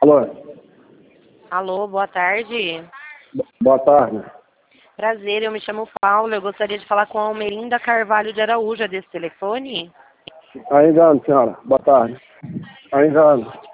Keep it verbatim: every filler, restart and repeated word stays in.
Alô? Alô, boa tarde. Boa tarde. Prazer, eu me chamo Paula. Eu gostaria de falar com a Almerinda Carvalho de Araújo, é desse telefone? Aí engano, senhora. Boa tarde. Aí engano.